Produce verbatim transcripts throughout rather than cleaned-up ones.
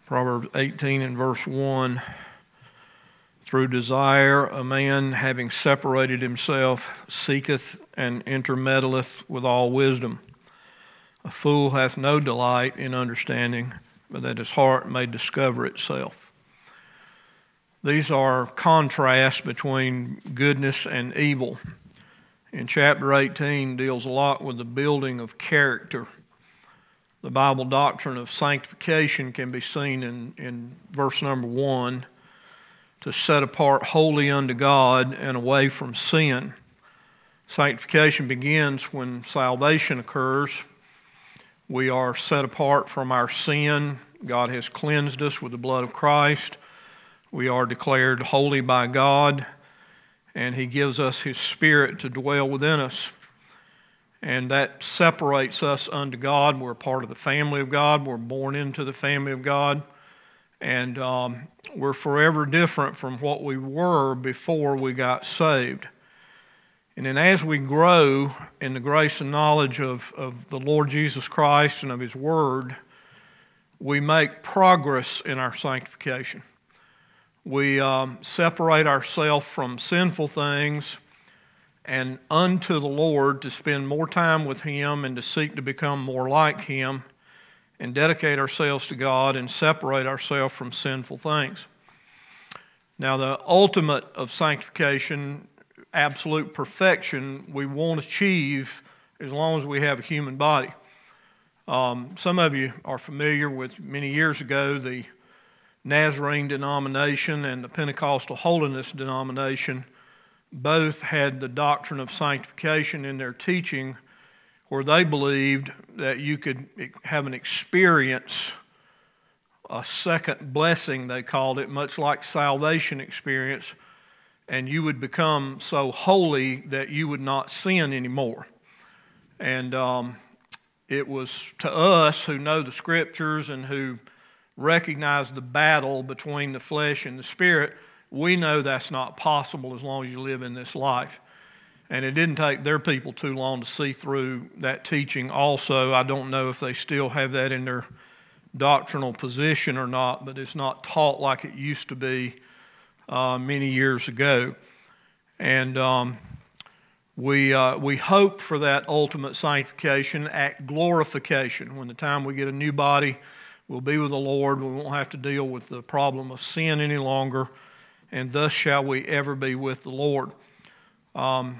Proverbs eighteen and verse one, through desire a man having separated himself seeketh and intermeddleth with all wisdom. A fool hath no delight in understanding, but that his heart may discover itself. These are contrasts between goodness and evil. In chapter eighteen deals a lot with the building of character. The Bible doctrine of sanctification can be seen in, in verse number one, to set apart wholly unto God and away from sin. Sanctification begins when salvation occurs. We are set apart from our sin. God has cleansed us with the blood of Christ. We are declared holy by God, and He gives us His Spirit to dwell within us. And that separates us unto God. We're part of the family of God. We're born into the family of God. And um, we're forever different from what we were before we got saved. And then as we grow in the grace and knowledge of, of the Lord Jesus Christ and of His Word, we make progress in our sanctification. We um, separate ourselves from sinful things and unto the Lord to spend more time with Him and to seek to become more like Him and dedicate ourselves to God and separate ourselves from sinful things. Now, the ultimate of sanctification, absolute perfection, we won't achieve as long as we have a human body. Um, some of you are familiar with, many years ago, the Nazarene denomination and the Pentecostal Holiness denomination both had the doctrine of sanctification in their teaching, where they believed that you could have an experience, a second blessing they called it, much like salvation experience, and you would become so holy that you would not sin anymore. And um, it was to us who know the Scriptures and who recognize the battle between the flesh and the spirit, we know that's not possible as long as you live in this life. And it didn't take their people too long to see through that teaching also. I don't know if they still have that in their doctrinal position or not, but it's not taught like it used to be uh, many years ago. And um, we uh, we hope for that ultimate sanctification at glorification. When the time we get a new body, we'll be with the Lord. We won't have to deal with the problem of sin any longer. And thus shall we ever be with the Lord. Um,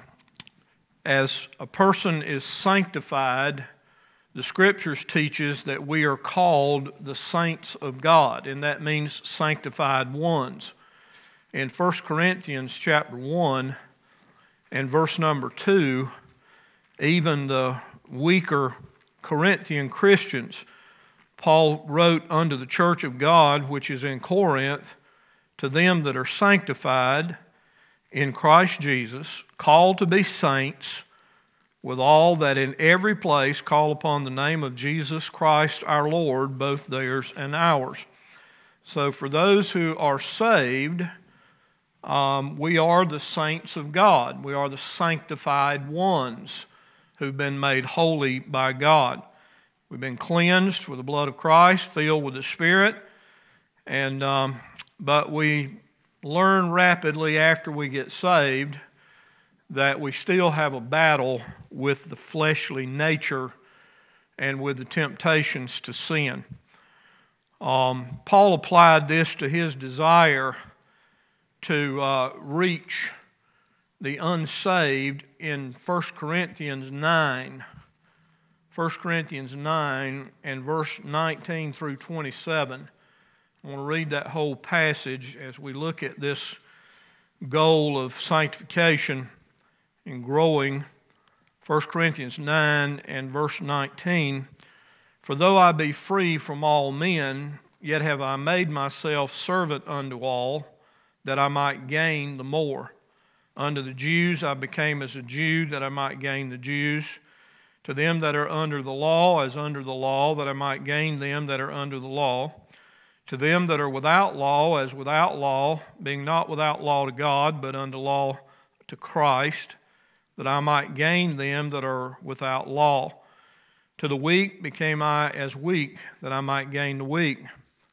as a person is sanctified, the Scriptures teaches that we are called the saints of God, and that means sanctified ones. In First Corinthians chapter one and verse number two, even the weaker Corinthian Christians, Paul wrote unto the church of God, which is in Corinth, to them that are sanctified in Christ Jesus, called to be saints, with all that in every place call upon the name of Jesus Christ our Lord, both theirs and ours. So for those who are saved, um, we are the saints of God. We are the sanctified ones who've been made holy by God. We've been cleansed with the blood of Christ, filled with the Spirit, and um, but we learn rapidly after we get saved that we still have a battle with the fleshly nature and with the temptations to sin. Um, Paul applied this to his desire to uh, reach the unsaved in First Corinthians nine. First Corinthians nine and verse nineteen through twenty-seven. I want to read that whole passage as we look at this goal of sanctification and growing. First Corinthians nine and verse nineteen. For though I be free from all men, yet have I made myself servant unto all, that I might gain the more. Unto the Jews I became as a Jew, that I might gain the Jews. To them that are under the law, as under the law, that I might gain them that are under the law. To them that are without law, as without law, being not without law to God, but unto law to Christ, that I might gain them that are without law. To the weak became I as weak, that I might gain the weak.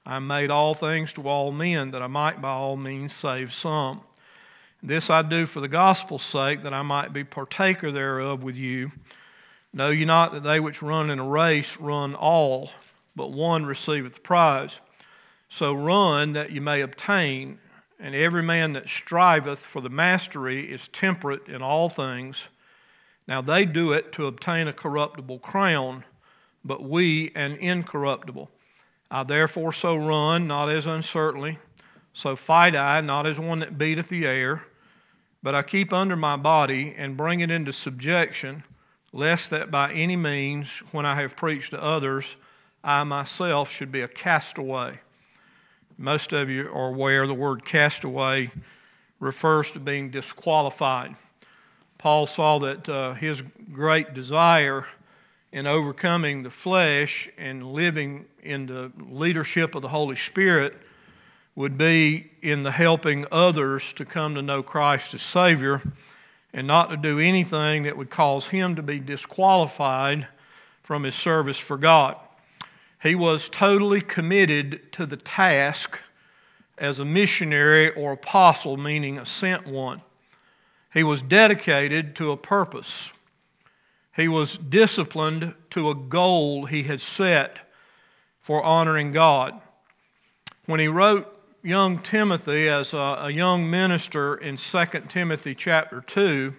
I made all things to all men, that I might by all means save some. This I do for the gospel's sake, that I might be partaker thereof with you. Know ye not that they which run in a race run all, but one receiveth the prize? So run that ye may obtain. And every man that striveth for the mastery is temperate in all things. Now they do it to obtain a corruptible crown, but we an incorruptible. I therefore so run, not as uncertainly, so fight I, not as one that beateth the air, but I keep under my body and bring it into subjection, lest that by any means, when I have preached to others, I myself should be a castaway. Most of you are aware the word castaway refers to being disqualified. Paul saw that uh, his great desire in overcoming the flesh and living in the leadership of the Holy Spirit would be in the helping others to come to know Christ as Savior, and not to do anything that would cause him to be disqualified from his service for God. He was totally committed to the task as a missionary or apostle, meaning a sent one. He was dedicated to a purpose. He was disciplined to a goal he had set for honoring God. When he wrote young Timothy as a, a young minister in Second Timothy chapter two,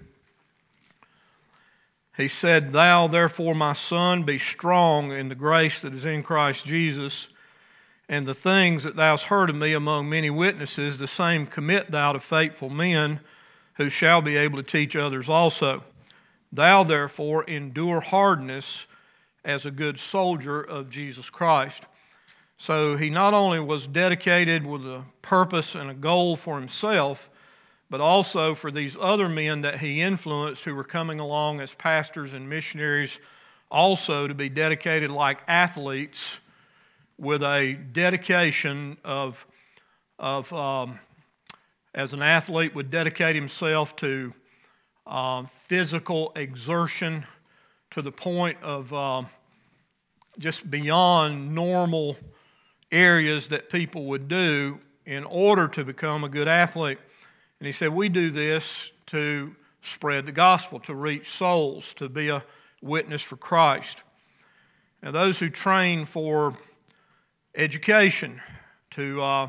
he said, Thou therefore, my son, be strong in the grace that is in Christ Jesus, and the things that thou hast heard of me among many witnesses, the same commit thou to faithful men, who shall be able to teach others also. Thou therefore endure hardness as a good soldier of Jesus Christ. So he not only was dedicated with a purpose and a goal for himself, but also for these other men that he influenced who were coming along as pastors and missionaries, also to be dedicated like athletes with a dedication of, of um, as an athlete would dedicate himself to uh, physical exertion to the point of uh, just beyond normal areas that people would do in order to become a good athlete. And he said, we do this to spread the gospel, to reach souls, to be a witness for Christ. Now, those who train for education, to uh,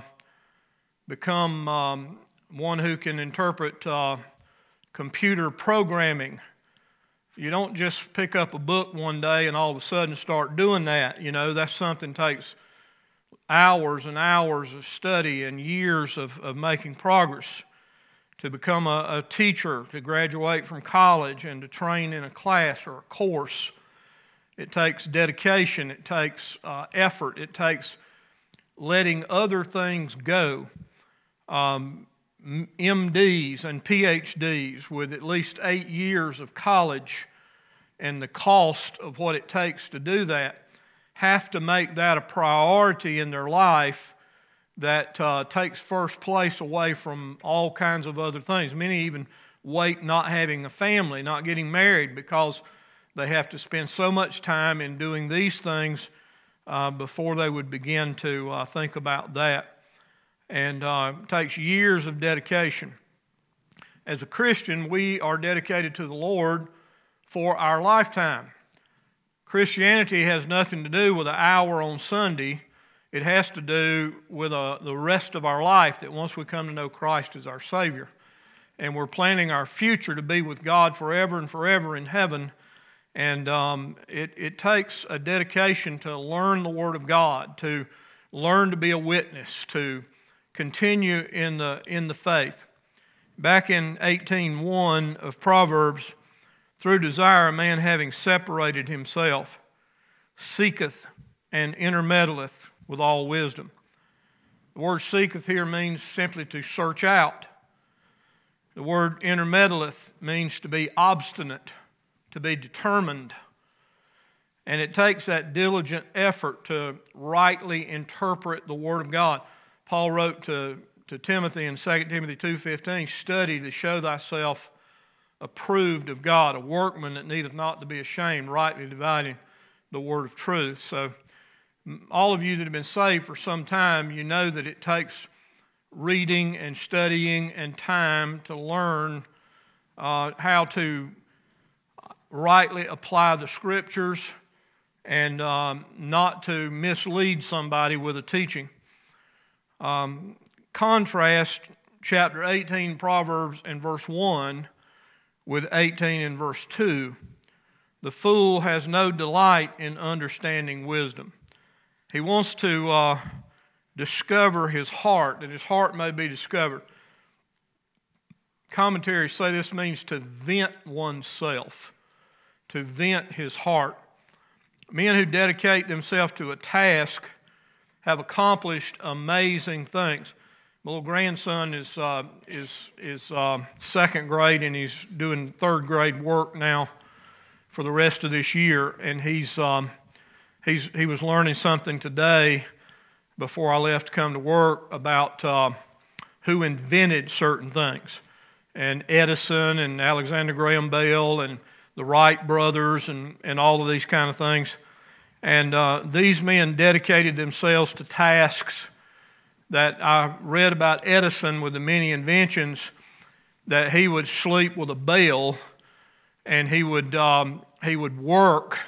become um, one who can interpret uh, computer programming, you don't just pick up a book one day and all of a sudden start doing that. You know, that's something that takes hours and hours of study and years of, of making progress. To become a, a teacher, to graduate from college and to train in a class or a course, it takes dedication, it takes uh, effort, it takes letting other things go. Um, M Ds and P H Ds with at least eight years of college and the cost of what it takes to do that have to make that a priority in their life that uh, takes first place away from all kinds of other things. Many even wait not having a family, not getting married, because they have to spend so much time in doing these things uh, before they would begin to uh, think about that. And uh, it takes years of dedication. As a Christian, we are dedicated to the Lord for our lifetime. Christianity has nothing to do with an hour on Sunday. It has to do with uh, the rest of our life, that once we come to know Christ as our Savior, and we're planning our future to be with God forever and forever in heaven, and um, it, it takes a dedication to learn the Word of God, to learn to be a witness, to continue in the, in the faith. Back in eighteen one of Proverbs, through desire a man having separated himself, seeketh and intermeddleth with all wisdom. The word seeketh here means simply to search out. The word intermeddleth means to be obstinate, to be determined. And it takes that diligent effort to rightly interpret the Word of God. Paul wrote to, to Timothy in Second Timothy two fifteen, study to show thyself approved of God, a workman that needeth not to be ashamed, rightly dividing the word of truth. So all of you that have been saved for some time, you know that it takes reading and studying and time to learn uh, how to rightly apply the Scriptures and um, not to mislead somebody with a teaching. Um, contrast chapter eighteen, Proverbs, and verse one with eighteen and verse two. The fool has no delight in understanding wisdom. He wants to uh, discover his heart, that his heart may be discovered. Commentaries say this means to vent oneself, to vent his heart. Men who dedicate themselves to a task have accomplished amazing things. My little grandson is uh, is is uh, second grade, and he's doing third grade work now for the rest of this year. And he's um, he's he was learning something today before I left to come to work about uh, who invented certain things, and Edison and Alexander Graham Bell and the Wright brothers and and all of these kind of things. And uh, these men dedicated themselves to tasks that I read about Edison with the many inventions, that he would sleep with a bell, and he would um, he would work,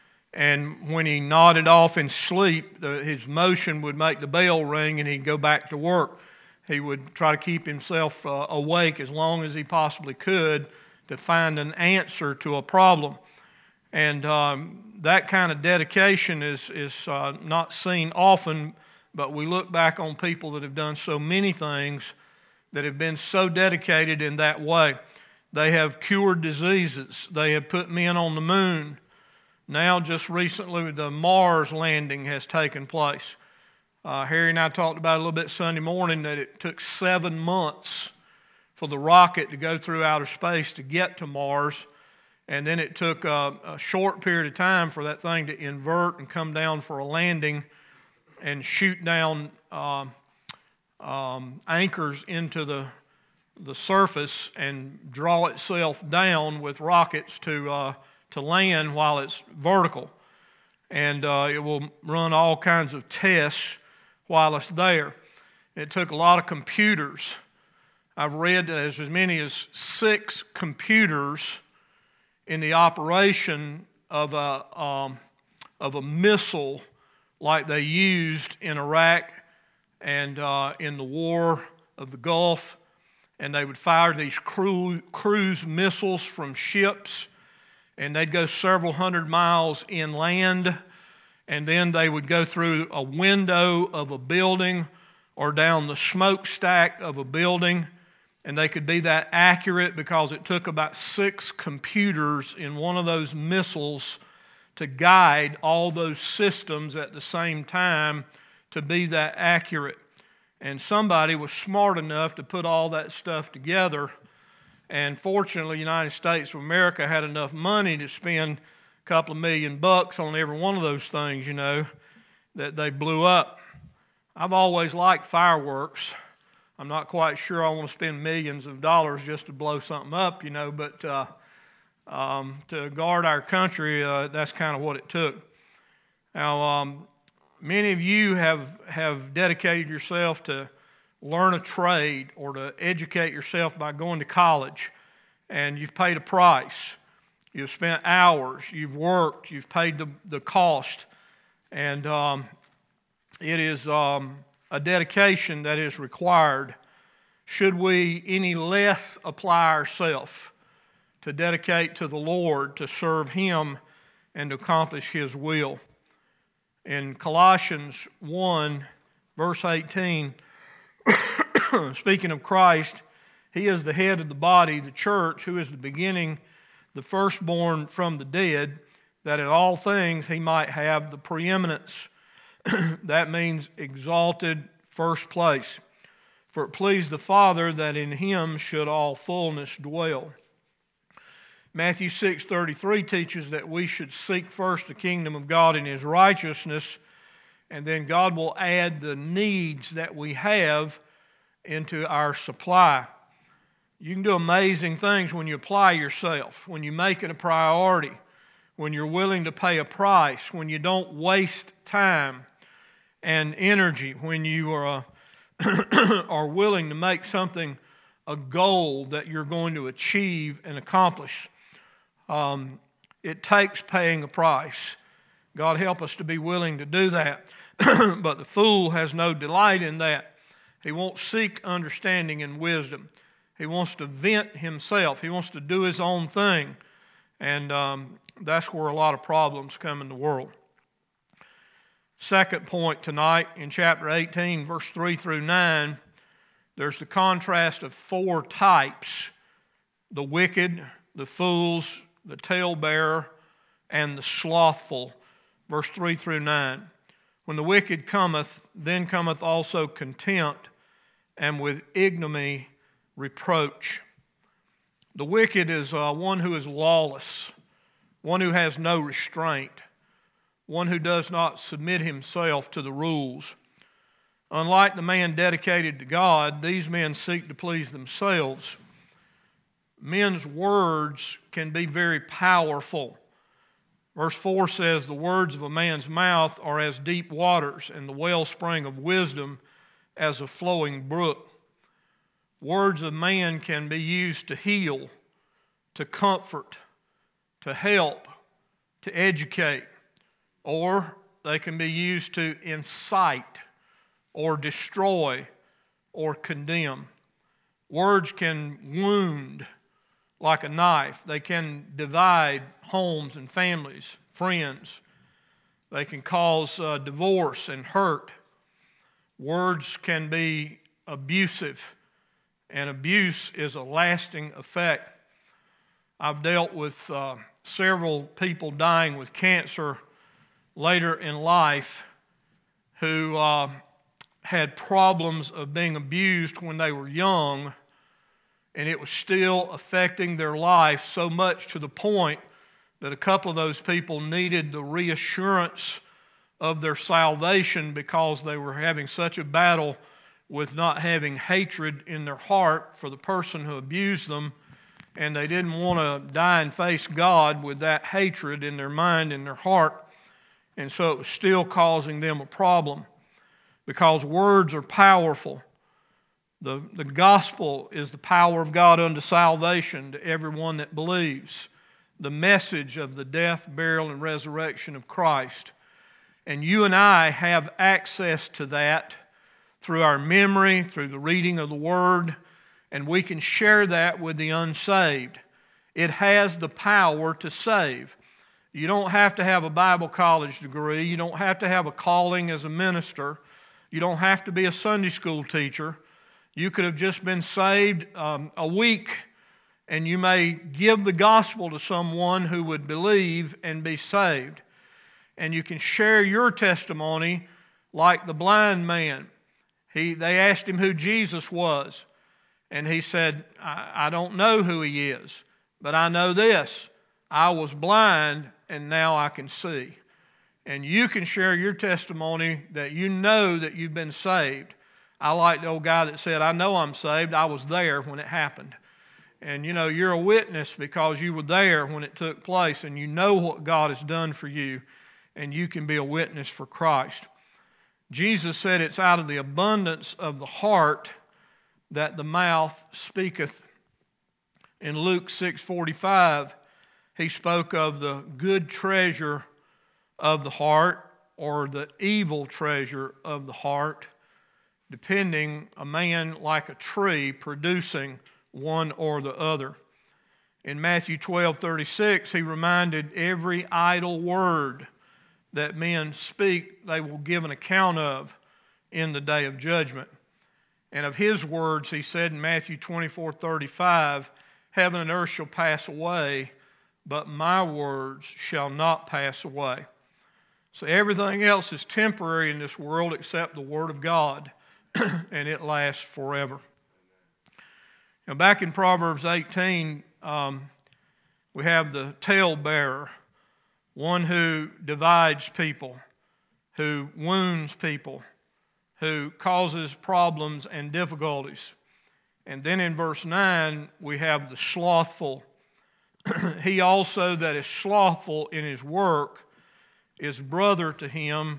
and when he nodded off in sleep, the, his motion would make the bell ring, and he'd go back to work. He would try to keep himself uh, awake as long as he possibly could to find an answer to a problem. And um, that kind of dedication is, is uh, not seen often, but we look back on people that have done so many things that have been so dedicated in that way. They have cured diseases. They have put men on the moon. Now, just recently, the Mars landing has taken place. Uh, Harry and I talked about it a little bit Sunday morning that it took seven months for the rocket to go through outer space to get to Mars. And then it took a, a short period of time for that thing to invert and come down for a landing and shoot down uh, um, anchors into the, the surface and draw itself down with rockets to, uh, to land while it's vertical. And uh, it will run all kinds of tests while it's there. It took a lot of computers. I've read that there's as many as six computers in the operation of a, um, of a missile like they used in Iraq and uh, in the War of the Gulf. And they would fire these cru- cruise missiles from ships, and they'd go several hundred miles inland, and then they would go through a window of a building or down the smokestack of a building. And they could be that accurate because it took about six computers in one of those missiles to guide all those systems at the same time to be that accurate. And somebody was smart enough to put all that stuff together. And fortunately, the United States of America had enough money to spend a couple of million bucks on every one of those things, you know, that they blew up. I've always liked fireworks. I'm not quite sure I want to spend millions of dollars just to blow something up, you know, but uh, um, to guard our country, uh, that's kind of what it took. Now, um, many of you have, have dedicated yourself to learn a trade or to educate yourself by going to college, and you've paid a price. You've spent hours, you've worked, you've paid the, the cost, and um, it is... Um, a dedication that is required. Should we any less apply ourselves to dedicate to the Lord, to serve Him, and to accomplish His will? In Colossians one, verse eighteen, speaking of Christ, He is the head of the body, the church, who is the beginning, the firstborn from the dead, that in all things He might have the preeminence. That means exalted first place. For it pleased the Father that in Him should all fullness dwell. Matthew six thirty-three teaches that we should seek first the kingdom of God and His righteousness, and then God will add the needs that we have into our supply. You can do amazing things when you apply yourself, when you make it a priority, when you're willing to pay a price, when you don't waste time. and energy, when you are, are willing to make something a goal that you're going to achieve and accomplish. Um, it takes paying a price. God help us to be willing to do that. But the fool has no delight in that. He won't seek understanding and wisdom. He wants to vent himself. He wants to do his own thing. And um, that's where a lot of problems come in the world. Second point tonight in chapter eighteen, verse three through nine, there's the contrast of four types: the wicked, the fools, the talebearer, and the slothful. Verse three through nine. When the wicked cometh, then cometh also contempt, and with ignominy reproach. The wicked is uh, one who is lawless, one who has no restraint, one who does not submit himself to the rules. Unlike the man dedicated to God, these men seek to please themselves. Men's words can be very powerful. Verse four says, the words of a man's mouth are as deep waters, and the wellspring of wisdom as a flowing brook. Words of man can be used to heal, to comfort, to help, to educate, or they can be used to incite or destroy or condemn. Words can wound like a knife. They can divide homes and families, friends. They can cause uh, divorce and hurt. Words can be abusive, and abuse is a lasting effect. I've dealt with uh, several people dying with cancer later in life who uh, had problems of being abused when they were young, and it was still affecting their life so much to the point that a couple of those people needed the reassurance of their salvation because they were having such a battle with not having hatred in their heart for the person who abused them, and they didn't want to die and face God with that hatred in their mind and their heart, and so it was still causing them a problem because words are powerful. The, the gospel is the power of God unto salvation to everyone that believes. The message of the death, burial, and resurrection of Christ. And you and I have access to that through our memory, through the reading of the Word, and we can share that with the unsaved. It has the power to save. You don't have to have a Bible college degree. You don't have to have a calling as a minister. You don't have to be a Sunday school teacher. You could have just been saved um, a week, and you may give the gospel to someone who would believe and be saved. And you can share your testimony like the blind man. He, they asked him who Jesus was, and he said, I, I don't know who he is, but I know this. I was blind, and now I can see. And you can share your testimony that you know that you've been saved. I like the old guy that said, I know I'm saved. I was there when it happened. And you know, you're a witness because you were there when it took place, and you know what God has done for you, and you can be a witness for Christ. Jesus said it's out of the abundance of the heart that the mouth speaketh. In Luke six forty-five, he spoke of the good treasure of the heart or the evil treasure of the heart, depending a man like a tree producing one or the other. In Matthew twelve thirty-six, he reminded every idle word that men speak, they will give an account of in the day of judgment. And of his words, he said in Matthew twenty-four thirty-five, heaven and earth shall pass away, but my words shall not pass away. So everything else is temporary in this world except the Word of God, and it lasts forever. Now, back in Proverbs eighteen, um, we have the talebearer, one who divides people, who wounds people, who causes problems and difficulties. And then in verse nine, we have the slothful. He also that is slothful in his work is brother to him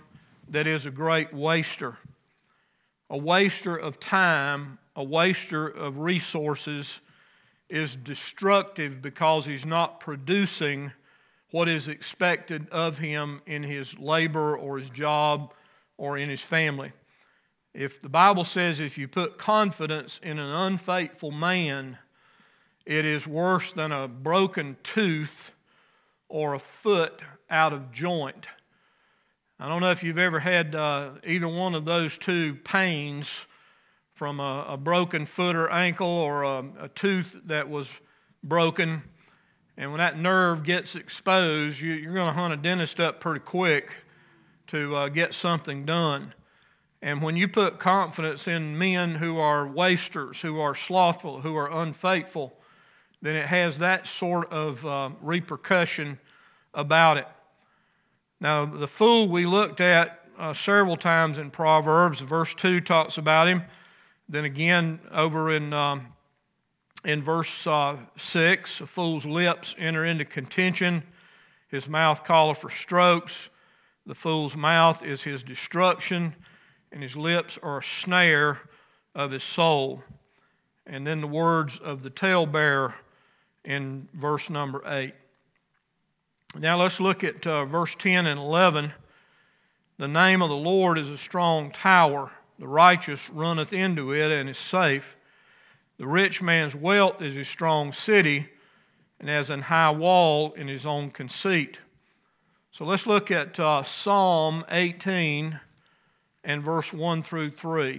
that is a great waster. A waster of time, a waster of resources is destructive because he's not producing what is expected of him in his labor or his job or in his family. If the Bible says if you put confidence in an unfaithful man, it is worse than a broken tooth or a foot out of joint. I don't know if you've ever had uh, either one of those two pains from a, a broken foot or ankle or a, a tooth that was broken. And when that nerve gets exposed, you, you're going to hunt a dentist up pretty quick to uh, get something done. And when you put confidence in men who are wasters, who are slothful, who are unfaithful, then it has that sort of uh, repercussion about it. Now, the fool we looked at uh, several times in Proverbs. Verse two talks about him. Then again, over in um, in verse uh, six, a fool's lips enter into contention. His mouth calleth for strokes. The fool's mouth is his destruction, and his lips are a snare of his soul. And then the words of the talebearer in verse number eight. Now let's look at uh, verse ten and eleven. The name of the Lord is a strong tower. The righteous runneth into it and is safe. The rich man's wealth is a strong city, and as an high wall in his own conceit. So let's look at uh, Psalm eighteen and verse one through three.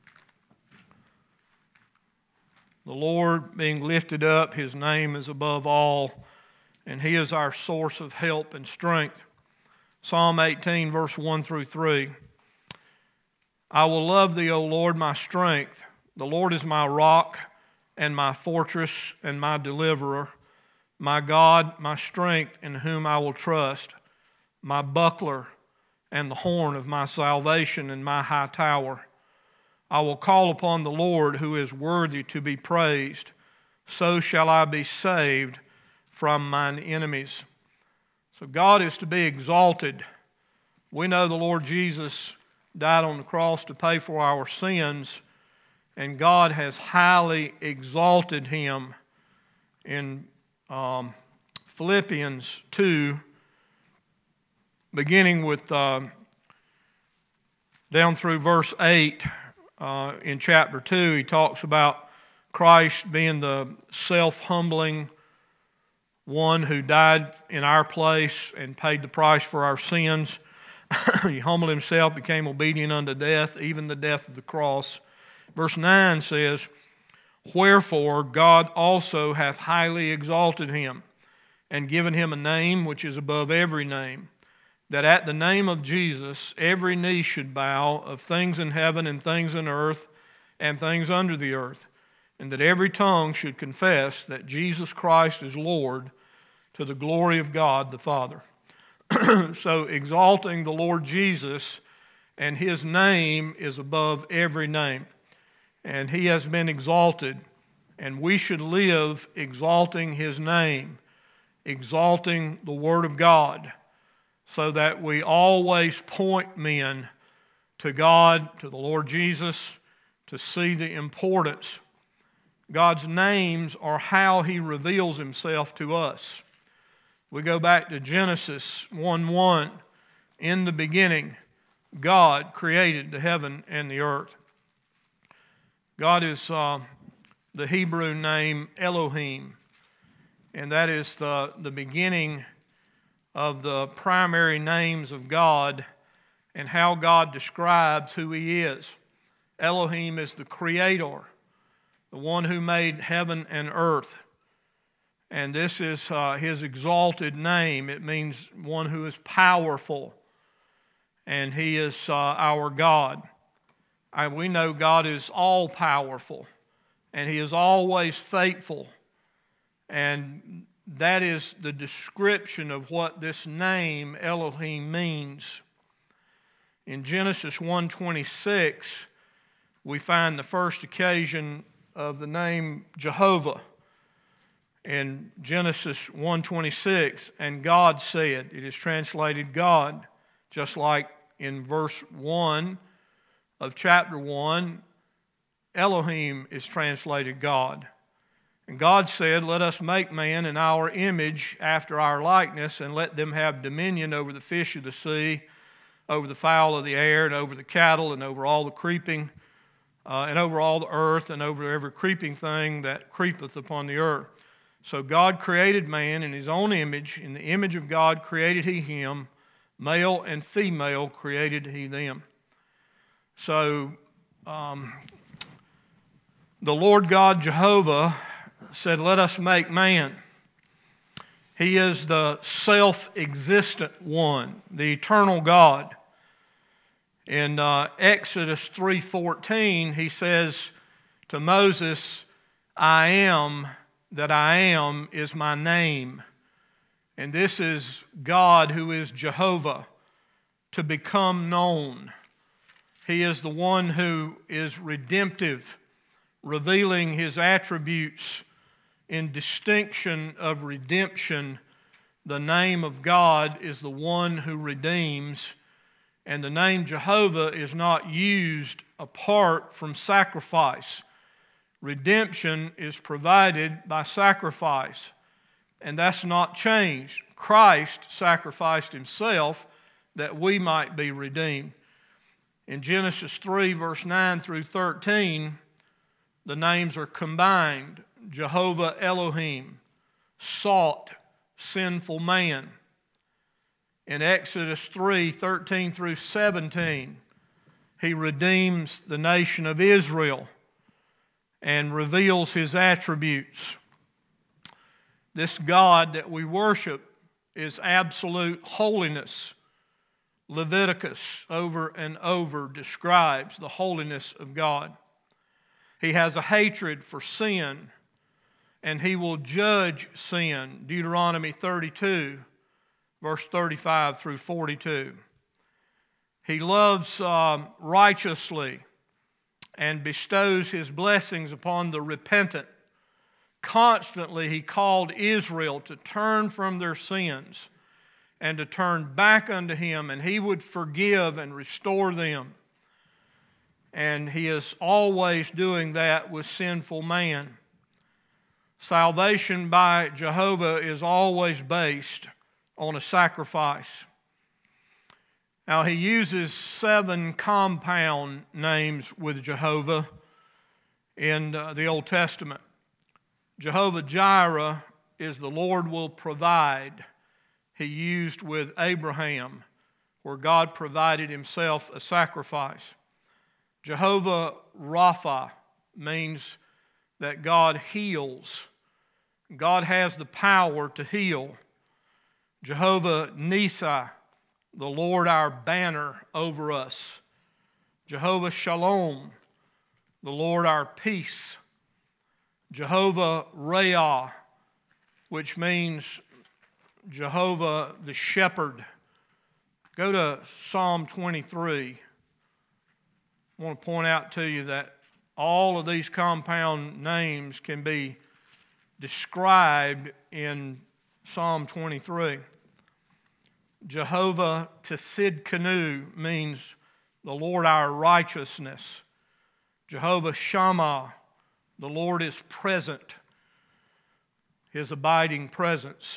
The Lord being lifted up, his name is above all, and he is our source of help and strength. Psalm eighteen, verse one through three. I will love thee, O Lord, my strength. The Lord is my rock and my fortress and my deliverer, my God, my strength, in whom I will trust, my buckler and the horn of my salvation and my high tower. I will call upon the Lord, who is worthy to be praised. So shall I be saved from mine enemies. So God is to be exalted. We know the Lord Jesus died on the cross to pay for our sins, and God has highly exalted him. In um, Philippians two, beginning with uh, down through verse eight, uh, in chapter two, he talks about Christ being the self-humbling one who died in our place and paid the price for our sins. He humbled himself, became obedient unto death, even the death of the cross. Verse nine says, Wherefore God also hath highly exalted him, and given him a name which is above every name, that at the name of Jesus every knee should bow, of things in heaven and things in earth and things under the earth, and that every tongue should confess that Jesus Christ is Lord, to the glory of God the Father. So exalting the Lord Jesus, and his name is above every name. And he has been exalted, and we should live exalting his name, exalting the Word of God, so that we always point men to God, to the Lord Jesus, to see the importance. God's names are how he reveals himself to us. We go back to Genesis one one. In the beginning, God created the heaven and the earth. God is uh, the Hebrew name Elohim, and that is the, the beginning of the primary names of God and how God describes who he is. Elohim is the creator, the one who made heaven and earth. And this is uh, his exalted name. It means one who is powerful, and he is uh, our God. I, we know God is all-powerful, and he is always faithful. And that is the description of what this name Elohim means. In Genesis one twenty-six, we find the first occasion of the name Jehovah. In Genesis one twenty-six, and God said, it is translated God, just like in verse one of chapter one, Elohim is translated God. And God said, let us make man in our image after our likeness, and let them have dominion over the fish of the sea, over the fowl of the air, and over the cattle, and over all the creeping, uh, and over all the earth, and over every creeping thing that creepeth upon the earth. So God created man in his own image. In the image of God created he him. Male and female created he them. So um, the Lord God Jehovah said, let us make man. He is the self-existent one, the eternal God. In uh, Exodus three fourteen, he says to Moses, I am that I am is my name. And this is God who is Jehovah, to become known. He is the one who is redemptive, revealing his attributes in distinction of redemption. The name of God is the one who redeems, and the name Jehovah is not used apart from sacrifice. Redemption is provided by sacrifice, and that's not changed. Christ sacrificed himself that we might be redeemed. In Genesis three, verse nine through thirteen, the names are combined. Jehovah Elohim sought sinful man. In Exodus three, thirteen through seventeen, he redeems the nation of Israel and reveals his attributes. This God that we worship is absolute holiness. Leviticus over and over describes the holiness of God. He has a hatred for sin, and he will judge sin. Deuteronomy thirty-two, verse thirty-five through forty-two. He loves um, righteously and bestows his blessings upon the repentant. Constantly he called Israel to turn from their sins and to turn back unto him, and he would forgive and restore them. And he is always doing that with sinful man. Salvation by Jehovah is always based on a sacrifice. Now, he uses seven compound names with Jehovah in uh, the Old Testament. Jehovah Jireh is the Lord will provide. He used with Abraham, where God provided himself a sacrifice. Jehovah Rapha means that God heals. God has the power to heal. Jehovah Nissi, the Lord our banner over us. Jehovah Shalom, the Lord our peace. Jehovah Reah, which means Jehovah the shepherd. Go to Psalm twenty-three. I want to point out to you that all of these compound names can be described in Psalm twenty-three. Jehovah Tsidkenu means the Lord our righteousness. Jehovah Shammah, the Lord is present, his abiding presence.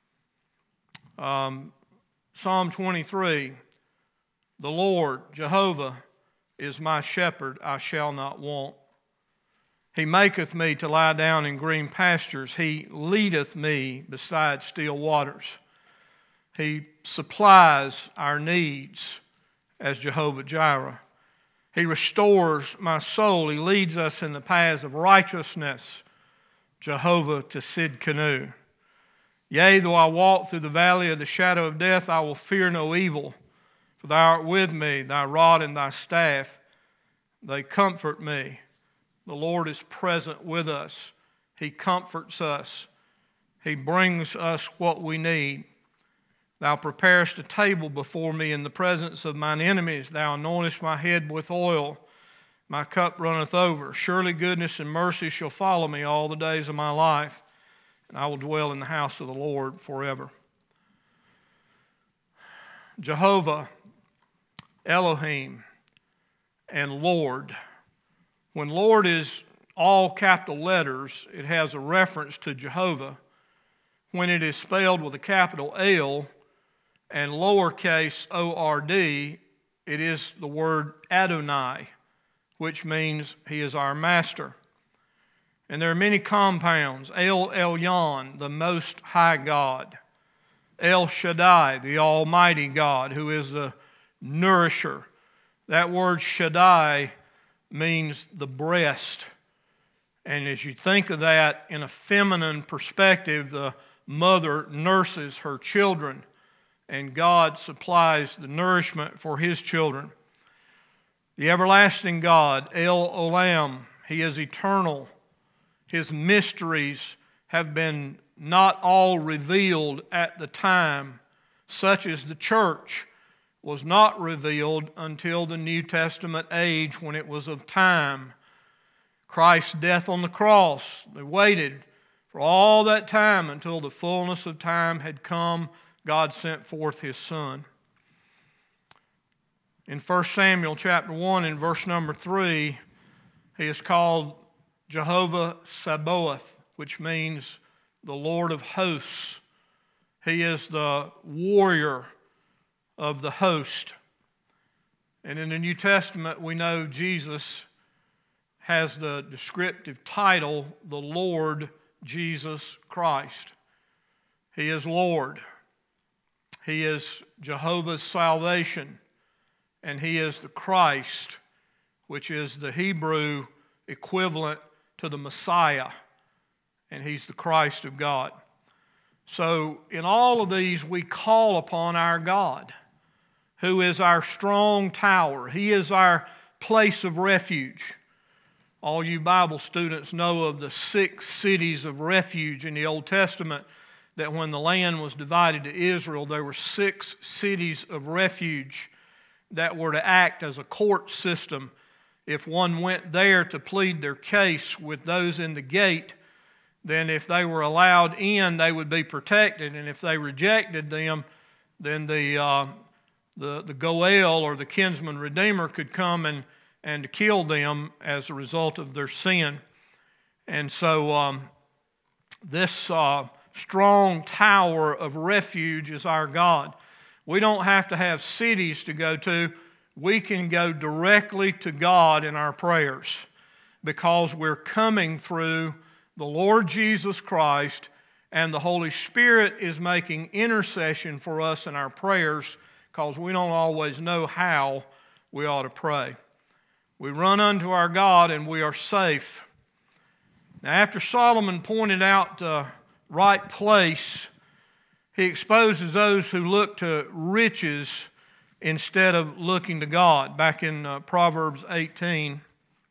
Um, Psalm twenty-three, the Lord, Jehovah, is my shepherd, I shall not want. He maketh me to lie down in green pastures. He leadeth me beside still waters. He supplies our needs as Jehovah Jireh. He restores my soul. He leads us in the paths of righteousness. Jehovah Tsidkenu. Yea, though I walk through the valley of the shadow of death, I will fear no evil. For thou art with me, thy rod and thy staff, they comfort me. The Lord is present with us. He comforts us. He brings us what we need. Thou preparest a table before me in the presence of mine enemies. Thou anointest my head with oil. My cup runneth over. Surely goodness and mercy shall follow me all the days of my life, and I will dwell in the house of the Lord forever. Jehovah Elohim, and Lord. When Lord is all capital letters, it has a reference to Jehovah. When it is spelled with a capital L and lowercase O R D, it is the word Adonai, which means He is our master. And there are many compounds. El Elyon, the Most High God. El Shaddai, the Almighty God, who is the nourisher. That word Shaddai means the breast. And as you think of that in a feminine perspective, the mother nurses her children, and God supplies the nourishment for His children. The everlasting God, El Olam, He is eternal. His mysteries have been not all revealed at the time, such as the church was not revealed until the New Testament age when it was of time. Christ's death on the cross, they waited for all that time until the fullness of time had come. God sent forth His Son. In First Samuel chapter one and verse number three, He is called Jehovah Sabaoth, which means the Lord of hosts. He is the warrior of the host. And in the New Testament, we know Jesus has the descriptive title, the Lord Jesus Christ. He is Lord. He is Jehovah's salvation. And He is the Christ, which is the Hebrew equivalent to the Messiah, and He's the Christ of God. So in all of these, we call upon our God, who is our strong tower. He is our place of refuge. All you Bible students know of the six cities of refuge in the Old Testament, that when the land was divided to Israel, there were six cities of refuge that were to act as a court system. If one went there to plead their case with those in the gate, then if they were allowed in, they would be protected. And if they rejected them, then the uh, the, the Goel, or the kinsman redeemer, could come and, and kill them as a result of their sin. And so um, this uh, strong tower of refuge is our God. We don't have to have cities to go to. We can go directly to God in our prayers because we're coming through the Lord Jesus Christ, and the Holy Spirit is making intercession for us in our prayers because we don't always know how we ought to pray. We run unto our God and we are safe. Now, after Solomon pointed out the right place, he exposes those who look to riches instead of looking to God. Back in uh, Proverbs eighteen,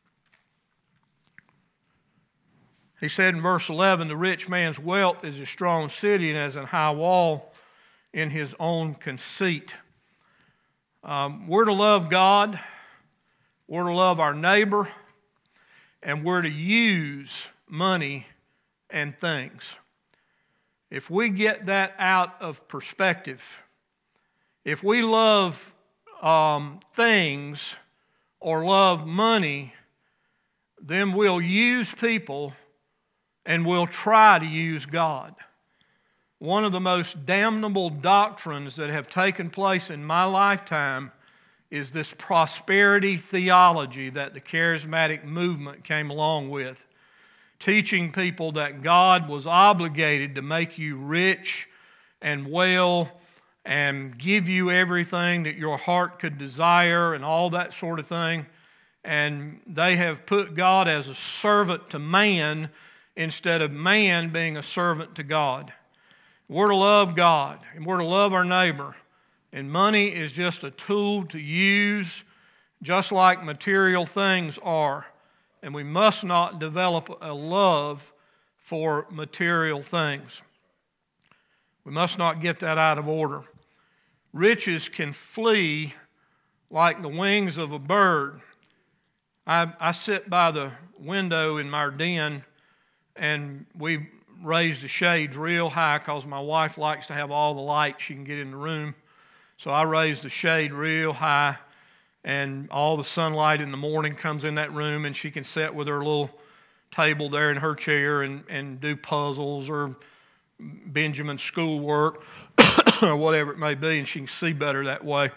he said in verse eleven, the rich man's wealth is a strong city and as a high wall in his own conceit. Um, we're to love God, we're to love our neighbor, and we're to use money and things. If we get that out of perspective, if we love um, things or love money, then we'll use people and we'll try to use God. One of the most damnable doctrines that have taken place in my lifetime is this prosperity theology that the charismatic movement came along with, teaching people that God was obligated to make you rich and well and give you everything that your heart could desire and all that sort of thing. And they have put God as a servant to man instead of man being a servant to God. We're to love God and we're to love our neighbor. And money is just a tool to use, just like material things are. And we must not develop a love for material things. We must not get that out of order. Riches can flee like the wings of a bird. I, I sit by the window in my den, and we raised the shades real high because my wife likes to have all the light she can get in the room. So I raised the shade real high, and all the sunlight in the morning comes in that room, and she can sit with her little table there in her chair and, and do puzzles or Benjamin's schoolwork or whatever it may be, and she can see better that way.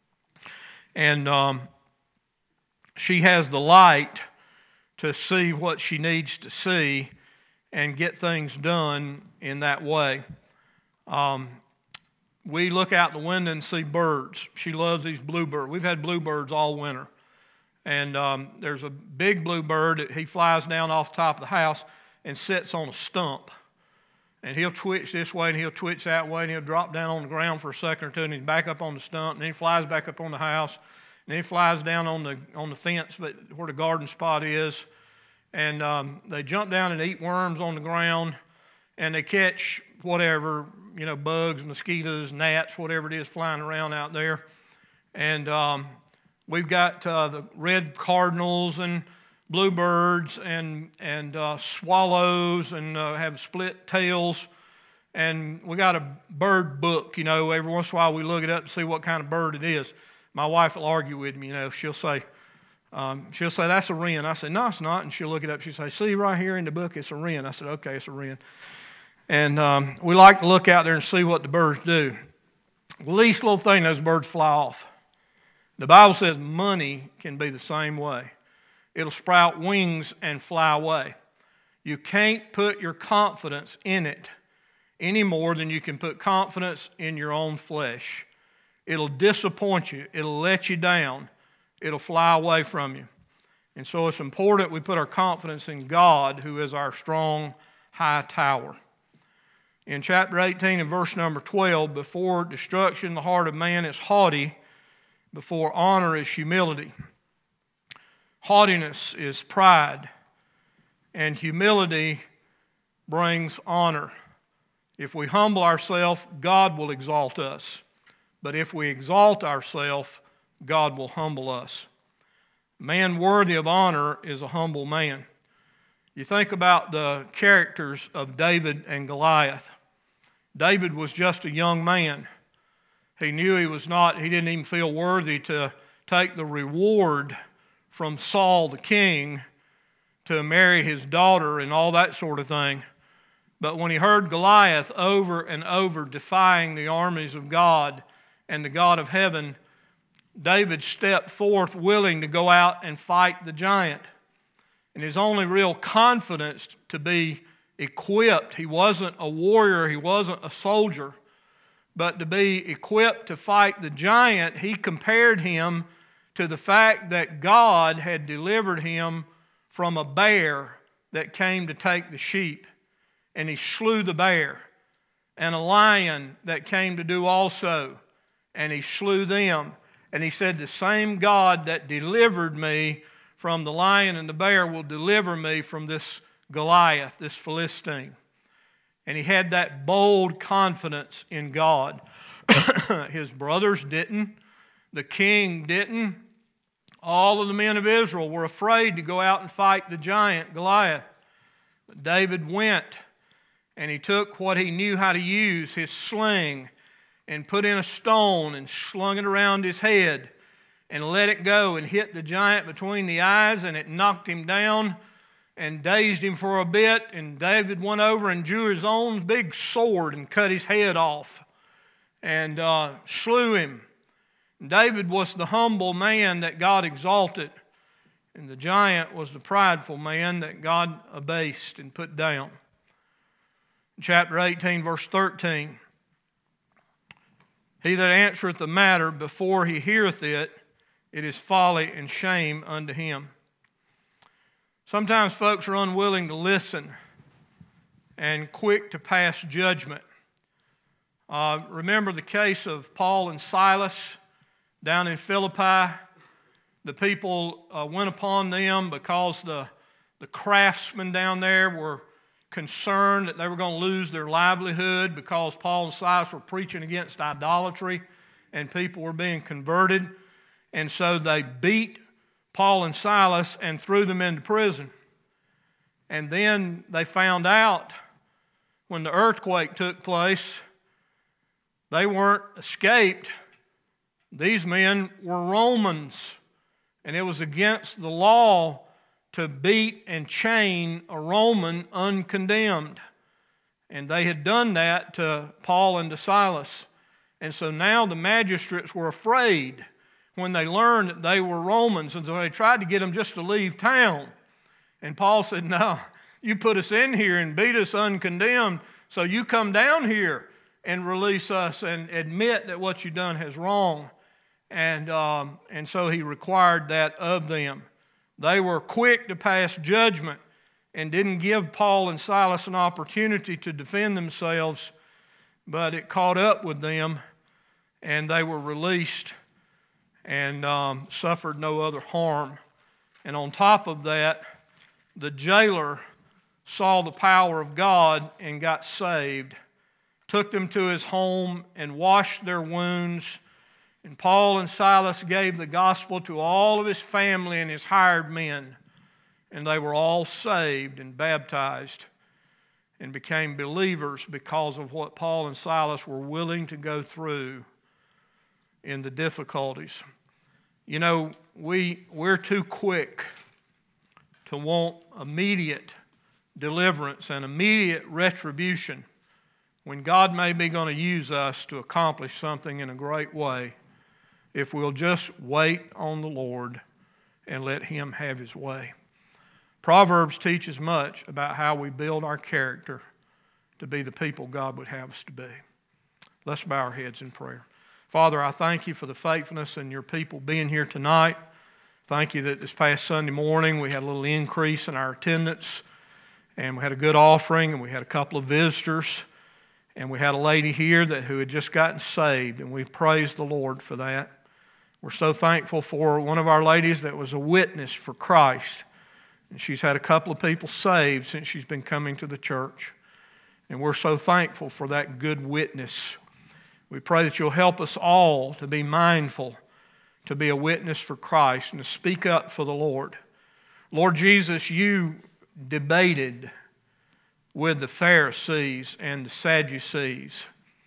And um, she has the light to see what she needs to see and get things done in that way. Um, we look out the window and see birds. She loves these bluebirds. We've had bluebirds all winter. And um, there's a big bluebird that he flies down off the top of the house and sits on a stump. And he'll twitch this way and he'll twitch that way and he'll drop down on the ground for a second or two and he's back up on the stump and then he flies back up on the house and then he flies down on the on the fence but where the garden spot is. And um, they jump down and eat worms on the ground and they catch whatever, you know, bugs, mosquitoes, gnats, whatever it is flying around out there. And um, we've got uh, the red cardinals and bluebirds and and uh, swallows and uh, have split tails. And we got a bird book, you know, every once in a while we look it up to see what kind of bird it is. My wife will argue with me, you know, she'll say, um, she'll say, that's a wren. I say, no, it's not. And she'll look it up. She'll say, see right here in the book, it's a wren. I said, okay, it's a wren. And um, we like to look out there and see what the birds do. The least little thing, those birds fly off. The Bible says money can be the same way. It'll sprout wings and fly away. You can't put your confidence in it any more than you can put confidence in your own flesh. It'll disappoint you. It'll let you down. It'll fly away from you. And so it's important we put our confidence in God, who is our strong, high tower. In chapter eighteen and verse number twelve, before destruction the heart of man is haughty, before honor is humility. Haughtiness is pride, and humility brings honor. If we humble ourselves, God will exalt us. But if we exalt ourselves, God will humble us. A man worthy of honor is a humble man. You think about the characters of David and Goliath. David was just a young man. He knew he was not, he didn't even feel worthy to take the reward from Saul the king to marry his daughter and all that sort of thing. But when he heard Goliath over and over defying the armies of God and the God of heaven, David stepped forth willing to go out and fight the giant. And his only real confidence to be equipped, he wasn't a warrior, he wasn't a soldier, but to be equipped to fight the giant, he compared him to the fact that God had delivered him from a bear that came to take the sheep. And he slew the bear. And a lion that came to do also. And he slew them. And he said, the same God that delivered me from the lion and the bear will deliver me from this Goliath, this Philistine. And he had that bold confidence in God. His brothers didn't. The king didn't. All of the men of Israel were afraid to go out and fight the giant, Goliath. But David went, and he took what he knew how to use, his sling, and put in a stone and slung it around his head and let it go and hit the giant between the eyes, and it knocked him down and dazed him for a bit. And David went over and drew his own big sword and cut his head off and uh, slew him. David was the humble man that God exalted, and the giant was the prideful man that God abased and put down. In chapter eighteen, verse thirteen, he that answereth the matter before he heareth it, it is folly and shame unto him. Sometimes folks are unwilling to listen and quick to pass judgment. Uh, remember the case of Paul and Silas down in Philippi. The people uh, went upon them because the, the craftsmen down there were concerned that they were going to lose their livelihood because Paul and Silas were preaching against idolatry and people were being converted. And so they beat Paul and Silas and threw them into prison. And then they found out when the earthquake took place, they weren't escaped. These men were Romans, and it was against the law to beat and chain a Roman uncondemned. And they had done that to Paul and to Silas. And so now the magistrates were afraid when they learned that they were Romans, and so they tried to get them just to leave town. And Paul said, no, you put us in here and beat us uncondemned, so you come down here and release us and admit that what you've done is wrong. And, um, and so he required that of them. They were quick to pass judgment and didn't give Paul and Silas an opportunity to defend themselves, but it caught up with them, and they were released and um, suffered no other harm. And on top of that, the jailer saw the power of God and got saved, took them to his home and washed their wounds. And Paul and Silas gave the gospel to all of his family and his hired men, and they were all saved and baptized and became believers because of what Paul and Silas were willing to go through in the difficulties. You know, we, we're too quick to want immediate deliverance and immediate retribution when God may be going to use us to accomplish something in a great way if we'll just wait on the Lord and let Him have His way. Proverbs teaches much about how we build our character to be the people God would have us to be. Let's bow our heads in prayer. Father, I thank You for the faithfulness in Your people being here tonight. Thank You that this past Sunday morning we had a little increase in our attendance, and we had a good offering, and we had a couple of visitors, and we had a lady here that who had just gotten saved, and we praise the Lord for that. We're so thankful for one of our ladies that was a witness for Christ, and she's had a couple of people saved since she's been coming to the church, and we're so thankful for that good witness. We pray that You'll help us all to be mindful, to be a witness for Christ, and to speak up for the Lord. Lord Jesus, You debated with the Pharisees and the Sadducees,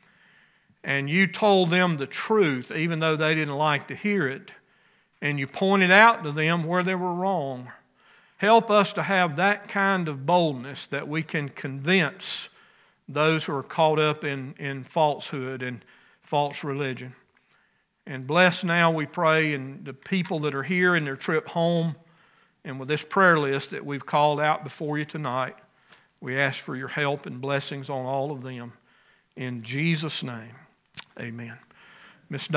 and You told them the truth even though they didn't like to hear it, and You pointed out to them where they were wrong. Help us to have that kind of boldness that we can convince those who are caught up in, in falsehood and false religion. And bless now, we pray, and the people that are here in their trip home, and with this prayer list that we've called out before You tonight, we ask for Your help and blessings on all of them. In Jesus' name, amen. Miss